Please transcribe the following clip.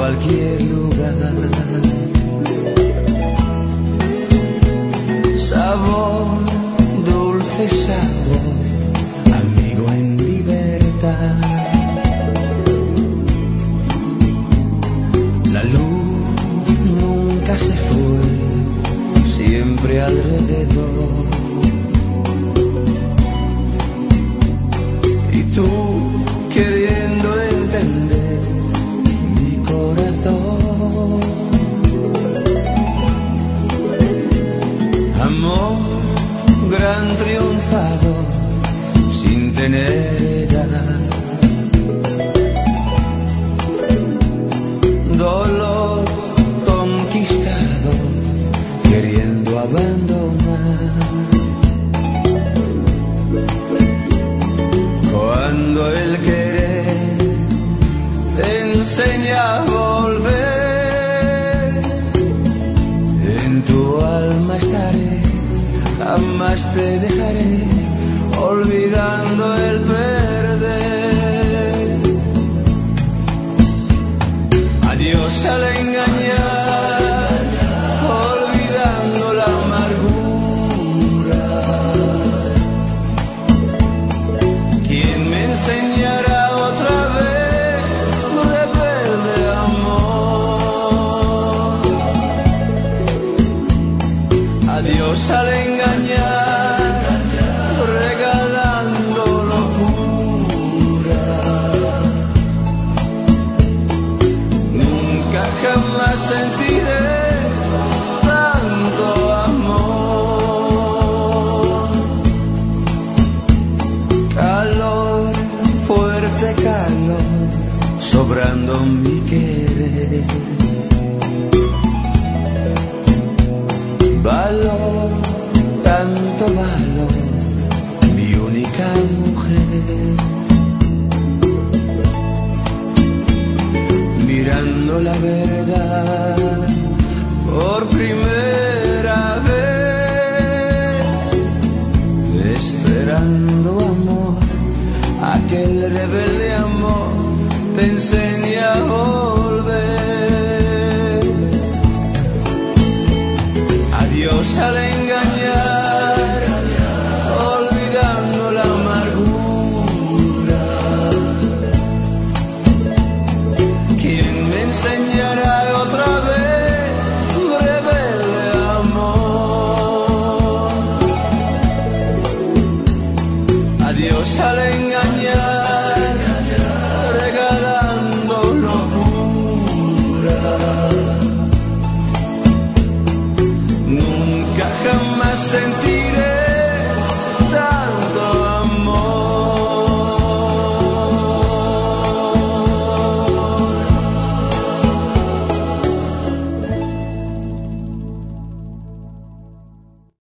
cualquier lugar. Sabor, dulce sabor, amigo en libertad. La luz nunca se fue, siempre alrededor. Y tú queriendo entender mi corazón. Amor, gran triunfador, sin tener edad. Dolor conquistado, queriendo abandonar. Cuando el querer te enseña a volver, en tu alma estaré, jamás te dejaré, olvidando el perder. Adiós al engañar, olvidando la amargura. ¿Quién me enseñará otra vez, rebelde amor? Adiós al engañar, regalando locura. Nunca jamás sentiré tanto amor. Calor, fuerte calor, sobrando mi querer. Valor, tanto valor, mi única mujer. Mirando la verdad por primera vez, esperando amor, aquel rebelde amor te enseña a volver. Adiós al engañar, olvidando la amargura. ¿Quién me enseñará otra vez, rebelde amor? Adiós al engañar.